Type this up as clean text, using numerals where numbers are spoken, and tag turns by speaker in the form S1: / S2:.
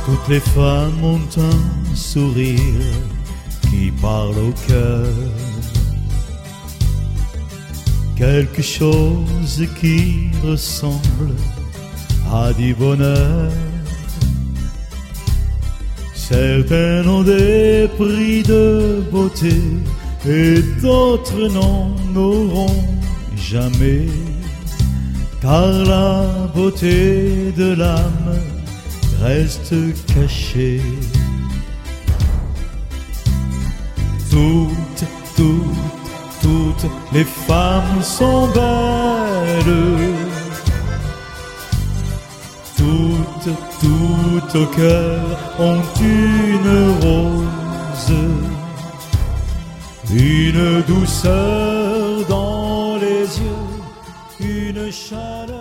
S1: Toutes les femmes ont un sourire qui parle au cœur, quelque chose qui ressemble à du bonheur. Certaines ont des prix de beauté et d'autres n'en auront jamais, car la beauté de l'âme reste cachée. Toutes les femmes sont belles, toutes au cœur ont une rose, une douceur dans les yeux, une chaleur.